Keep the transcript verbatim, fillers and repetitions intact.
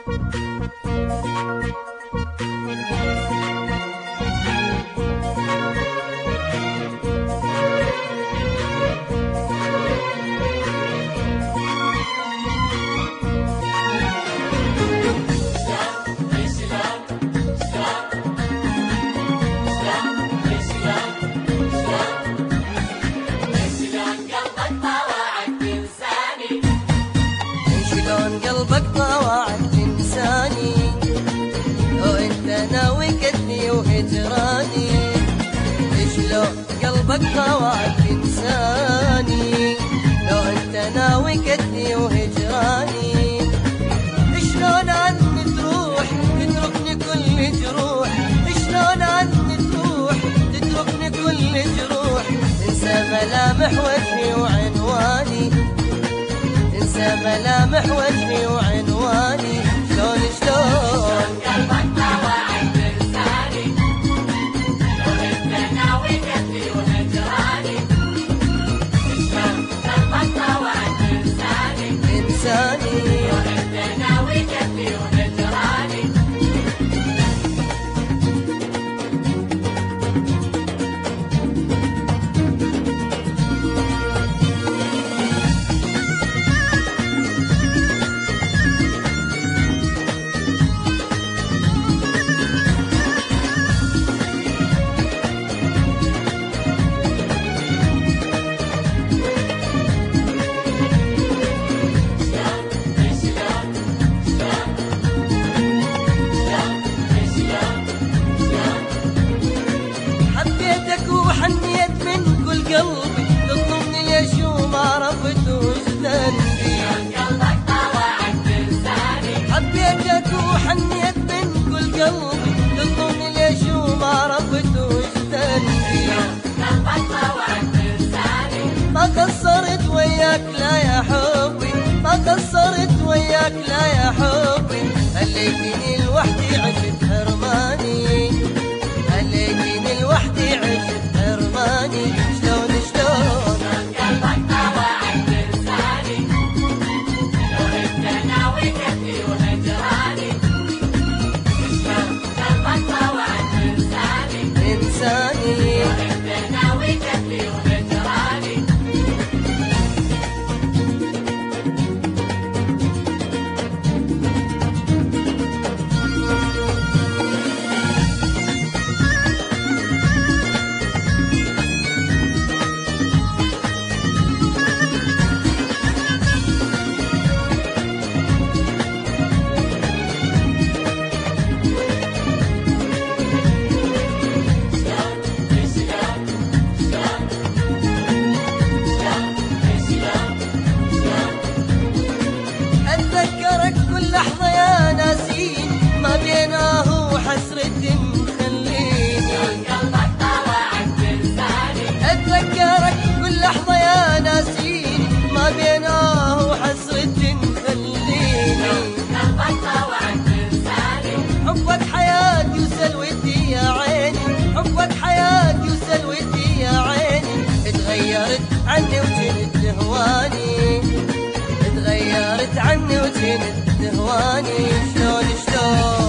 قلبك طوعك تنساني لو انت ناوي كدني وهجراني. شلون قلبك طوعك تنساني لو انت ناوي كدني وهجراني. شلون عني تروح تتركني كل جروح، شلون عني تروح تتركني كل جروح. انسى ملامح وجهي وعنواني، انسى ملامح وجهي وعنواني. شلون شلون قلبك طوعك تنساني لو انت ناوي كدني وهجراني. شلون قلبك طوعك تنساني انساني لو انت ناوي كدني وهجراني. حنيت من كل قلبي تضمني ليش وما عرفت وش ذنبي. قلبك طوعك تنساني حبيتك وحنيت من كل قلبي تضمني ليش وما عرفت وش ذنبي. قلبك طوعك تنساني ما قصرت وياك لا يا حبي، ما قصرت وياك لا يا حبي. خليتني لوحدي عشت حرماني، خليتني لوحدي عشت حرماني. شلون شلون قلبك طوعك تنساني لو انت ناوي كدني وهجراني. شلون قلبك طوعك تنساني انساني لو انت ناوي كدني وهجراني. اتذكرك كل لحظة يا ناسين، ما بيناه وحسرة مخليني. قلبك طوعك تنساني اتذكرك كل لحظة يا ناسين، ما بيناه وحسرة مخليني. قلبك طوعك تنساني حبك حياتي وسلوتي يا عيني، حبك حياتي وسلوتي يا عيني. اتغيرت عني وجنت تهواني، اتغيرت عني وجنت تهواني. شلون شلون